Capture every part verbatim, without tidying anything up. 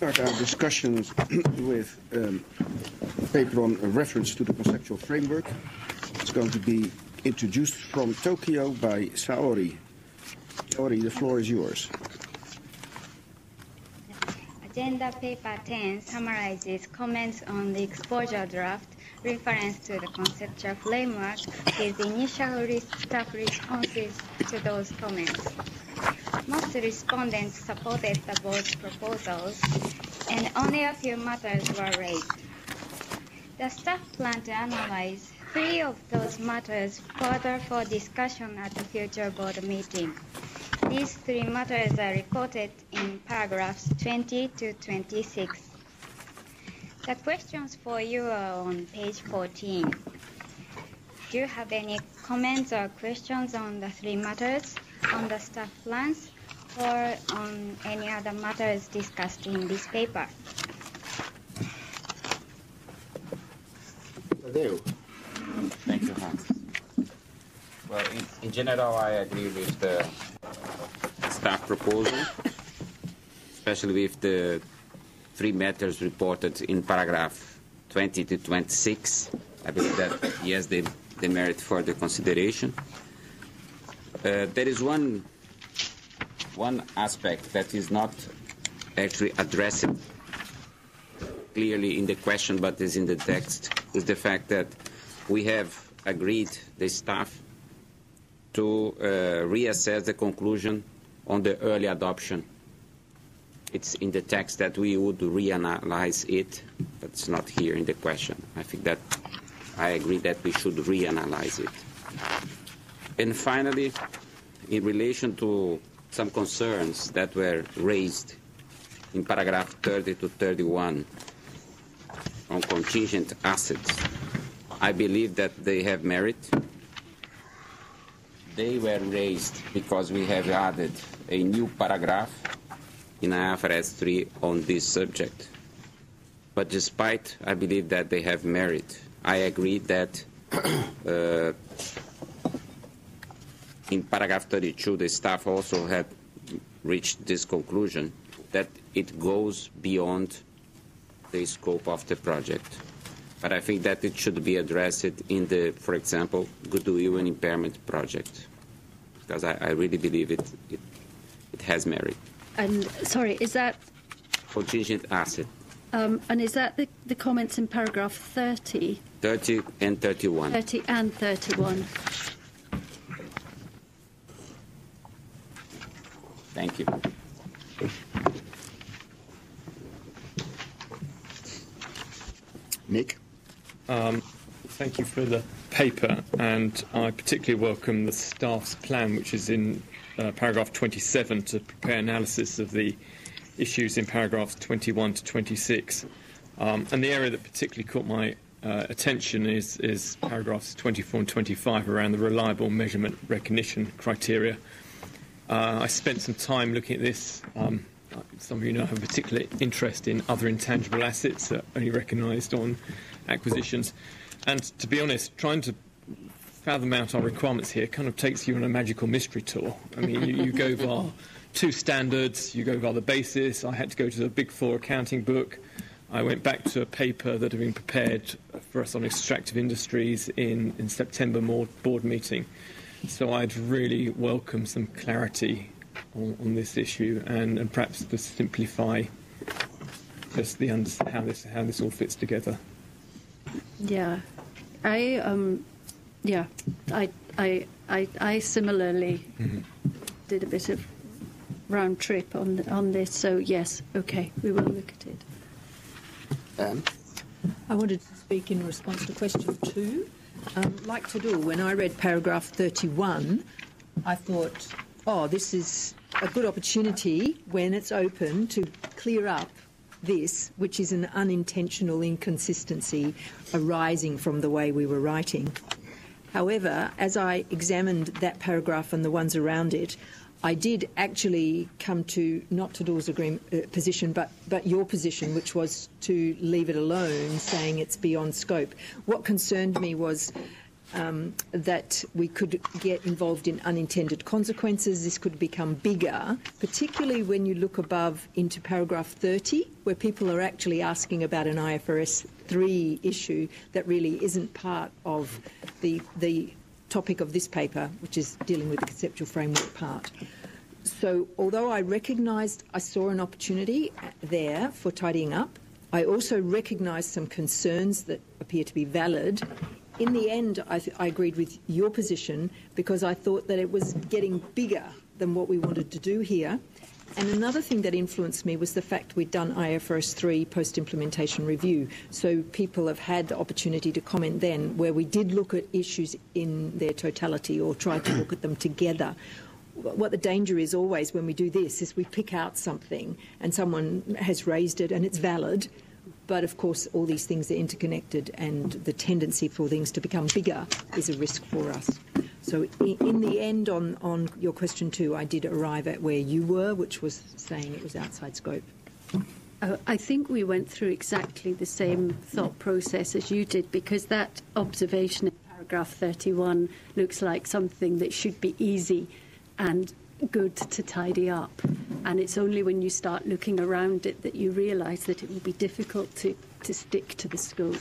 Start our discussions with um, a paper on a reference to the conceptual framework. It's going to be introduced from Tokyo by Saori. Saori, the floor is yours. Agenda paper ten summarizes comments on the exposure draft, reference to the conceptual framework, with initial staff responses to those comments. Most respondents supported the board's proposals, and only a few matters were raised. The staff plan to analyze three of those matters further for discussion at the future board meeting. These three matters are reported in paragraphs twenty to twenty-six. The questions for you are on page fourteen. Do you have any comments or questions on the three matters, on the staff plans, or on any other matters discussed in this paper? Thank you, Hans. Well, in, in general, I agree with the staff proposal, especially with the three matters reported in paragraph twenty to twenty-six. I believe that, yes, they, they merit further consideration. Uh, there is one, one aspect that is not actually addressed clearly in the question but is in the text, is the fact that we have agreed, the staff, to uh, reassess the conclusion on the early adoption. It's in the text that we would reanalyze it, but it's not here in the question. I think that I agree that we should reanalyze it. And finally, in relation to some concerns that were raised in paragraph thirty to thirty-one on contingent assets, I believe that they have merit. They were raised because we have added a new paragraph in I F R S three on this subject. But despite, I believe that they have merit, I agree that uh, in paragraph thirty-two, the staff also had reached this conclusion that it goes beyond the scope of the project. But I think that it should be addressed in the, for example, goodwill and impairment project, because I, I really believe it, it, it has merit. And, sorry, is that... Contingent asset. Um, and is that the, the comments in paragraph thirty? thirty and thirty-one. thirty and thirty-one. Thank you. Nick? Um, thank you for the paper, and I particularly welcome the staff's plan, which is in uh, paragraph twenty-seven, to prepare analysis of the issues in paragraphs twenty-one to twenty-six. Um, and the area that particularly caught my uh, attention is, is paragraphs twenty-four and twenty-five around the reliable measurement recognition criteria. Uh, I spent some time looking at this. Um, some of you know I have a particular interest in other intangible assets that are only recognised on acquisitions. And to be honest, trying to fathom out our requirements here kind of takes you on a magical mystery tour. I mean, you, you go via two standards, you go via the basis. I had to go to the Big Four accounting book. I went back to a paper that had been prepared for us on extractive industries in, in September board meeting. So I'd really welcome some clarity on, on this issue, and, and perhaps to simplify just the under, how this how this all fits together. Yeah, I um, yeah, I I I, I similarly mm-hmm. did a bit of round trip on on this. So yes, okay, we will look at it. Um. I wanted to speak in response to question two. Um, like Tadul, when I read paragraph thirty-one, I thought, oh, this is a good opportunity when it's open to clear up this, which is an unintentional inconsistency arising from the way we were writing. However, as I examined that paragraph and the ones around it, I did actually come to not Tadul's agreement, uh, position, but, but your position, which was to leave it alone, saying it's beyond scope. What concerned me was um, that we could get involved in unintended consequences. This could become bigger, particularly when you look above into paragraph thirty, where people are actually asking about an I F R S three issue that really isn't part of the, the topic of this paper, which is dealing with the conceptual framework part. So although I recognised I saw an opportunity there for tidying up, I also recognised some concerns that appear to be valid. In the end, I, th- I agreed with your position because I thought that it was getting bigger than what we wanted to do here. And another thing that influenced me was the fact we'd done I F R S three post-implementation review. So people have had the opportunity to comment then, where we did look at issues in their totality or tried to look at them together. What the danger is always when we do this is we pick out something and someone has raised it and it's valid, but of course all these things are interconnected and the tendency for things to become bigger is a risk for us. So in, in the end, on, on your question two, I did arrive at where you were, which was saying it was outside scope. Uh, I think we went through exactly the same thought process as you did, because that observation in paragraph thirty-one looks like something that should be easy and good to tidy up. And it's only when you start looking around it that you realise that it will be difficult to, to stick to the scope.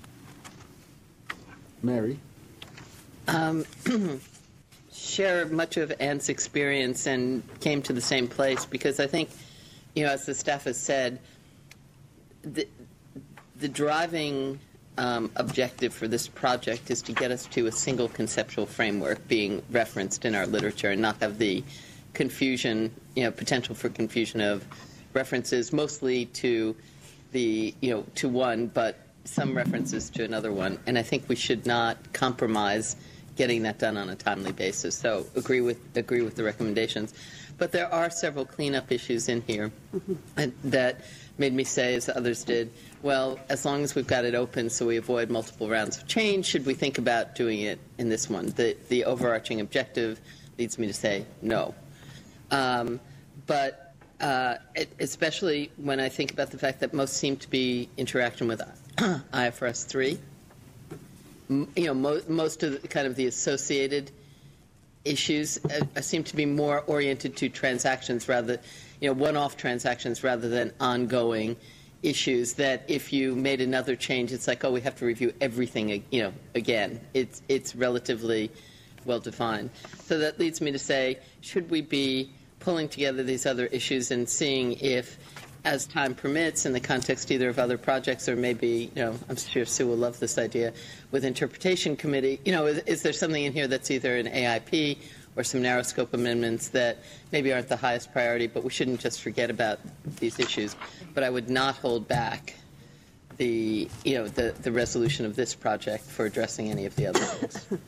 Mary? Um, share much of Anne's experience and came to the same place because I think, you know, as the staff has said, the, the driving um, objective for this project is to get us to a single conceptual framework being referenced in our literature and not have the confusion, you know, potential for confusion of references mostly to the, you know, to one, but some references to another one. And I think we should not compromise getting that done on a timely basis. So agree with agree with the recommendations. But there are several cleanup issues in here mm-hmm. that made me say, as others did, well, as long as we've got it open so we avoid multiple rounds of change, should we think about doing it in this one? The, the overarching objective leads me to say no. Um, but uh, it, especially when I think about the fact that most seem to be interaction with I F R S three. You know, mo- most of the, kind of the associated issues uh, seem to be more oriented to transactions rather, you know, one-off transactions rather than ongoing issues that if you made another change, it's like, oh, we have to review everything, you know, again. It's, it's relatively well-defined. So that leads me to say, should we be pulling together these other issues and seeing if, as time permits, in the context either of other projects or maybe, you know, I'm sure Sue will love this idea, with interpretation committee, you know, is, is there something in here that's either an A I P or some narrow scope amendments that maybe aren't the highest priority, but we shouldn't just forget about these issues. But I would not hold back the, you know, the, the resolution of this project for addressing any of the other things.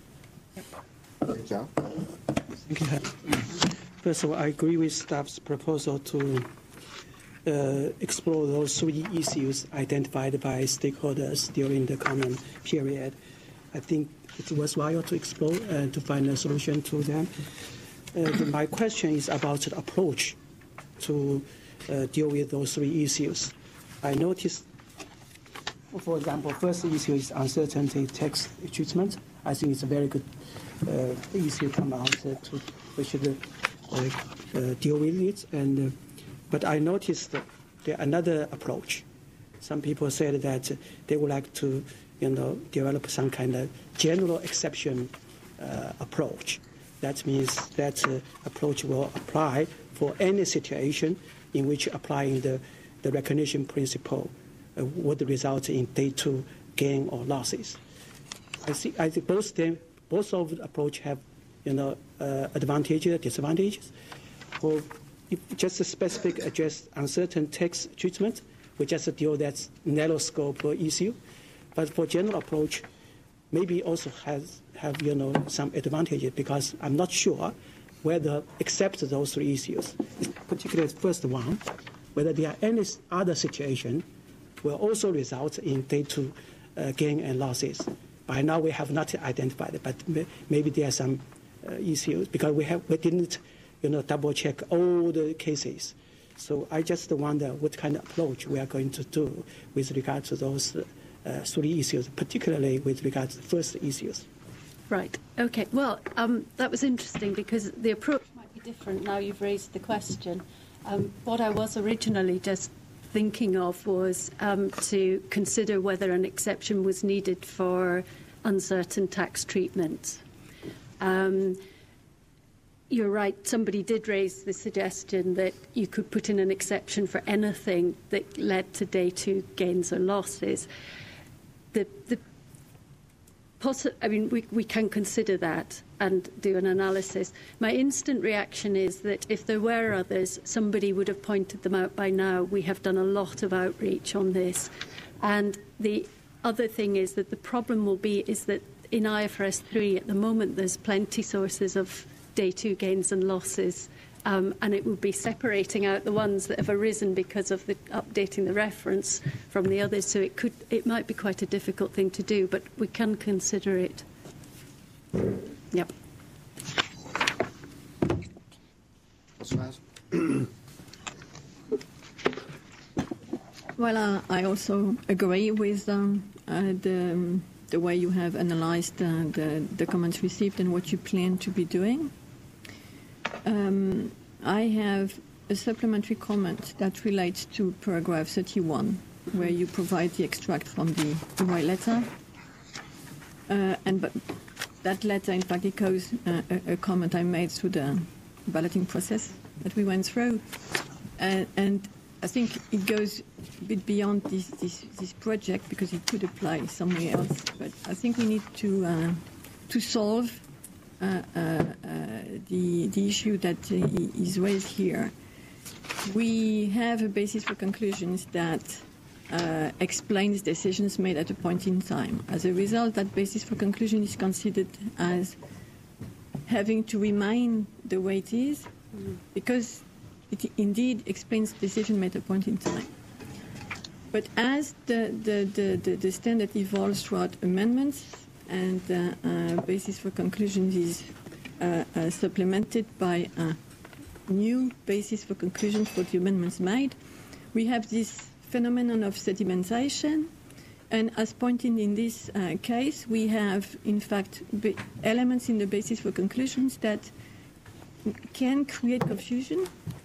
Thank you. First of all, I agree with staff's proposal to Uh, explore those three issues identified by stakeholders during the comment period. I think it's worthwhile to explore and to find a solution to them. Uh, the, my question is about the approach to uh, deal with those three issues. I noticed, for example, first issue is uncertainty text treatment. I think it's a very good uh, issue come out uh, to we should uh, uh, deal with it. And uh, But I noticed that there another approach. Some people said that they would like to, you know, develop some kind of general exception uh, approach. That means that uh, approach will apply for any situation in which applying the, the recognition principle uh, would result in day two gain or losses. I think I think both them, both of the approach have, you know, uh, advantages, disadvantages. For If just a specific address uncertain text treatment, we just deal that narrow scope issue. But for general approach, maybe also has have you know some advantages because I'm not sure whether except those three issues, particularly the first one, whether there are any other situation will also result in day two uh, gain and losses. By now we have not identified it, but maybe there are some uh, issues because we have we didn't. you know, double check all the cases. So I just wonder what kind of approach we are going to do with regard to those uh, three issues, particularly with regard to the first issues. Right. Okay. Well, um, that was interesting because the approach might be different now you've raised the question. Um, what I was originally just thinking of was um, to consider whether an exception was needed for uncertain tax treatment. Um, you're right, somebody did raise the suggestion that you could put in an exception for anything that led to day two gains or losses. The, the possi- I mean, we, we can consider that and do an analysis. My instant reaction is that if there were others, somebody would have pointed them out by now. We have done a lot of outreach on this. And the other thing is that the problem will be is that in I F R S three at the moment there's plenty sources of day two gains and losses, um, and it would be separating out the ones that have arisen because of the updating the reference from the others. So it could, it might be quite a difficult thing to do, but we can consider it. Yep. Well, uh, I also agree with um, uh, the, um, the way you have analysed uh, the, the comments received and what you plan to be doing. Um, I have a supplementary comment that relates to paragraph thirty-one, where you provide the extract from the E Y letter. Uh, and but that letter, in fact, echoes uh, a, a comment I made through the balloting process that we went through. Uh, and I think it goes a bit beyond this, this, this project because it could apply somewhere else. But I think we need to uh, to solve uh, uh, uh, the the issue that uh, is raised here. We have a basis for conclusions that uh, explains decisions made at a point in time. As a result, that basis for conclusion is considered as having to remain the way it is, because it indeed explains decision made at a point in time. But as the, the, the, the, the standard evolves throughout amendments and the uh, basis for conclusions is uh, uh, supplemented by a new basis for conclusions for the amendments made, we have this phenomenon of sedimentation. And as pointed in this uh, case, we have, in fact, elements in the basis for conclusions that can create confusion,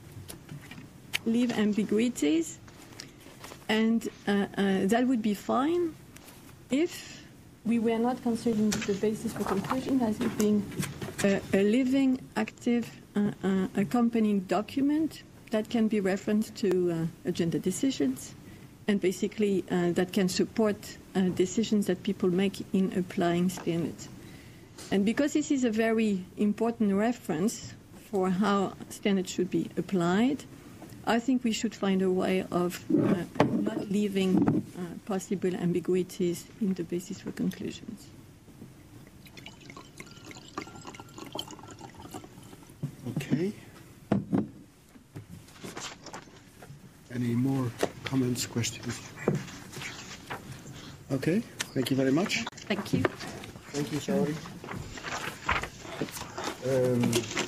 leave ambiguities, and uh, uh, that would be fine if we were not considering the basis for conclusion as it being a, a living, active, uh, uh, accompanying document that can be referenced to uh, agenda decisions, and basically uh, that can support uh, decisions that people make in applying standards. And because this is a very important reference for how standards should be applied, I think we should find a way of uh, not leaving uh, possible ambiguities in the basis for conclusions. Okay. Any more comments, questions? Okay, thank you very much. Thank you. Thank you, Saori. Um,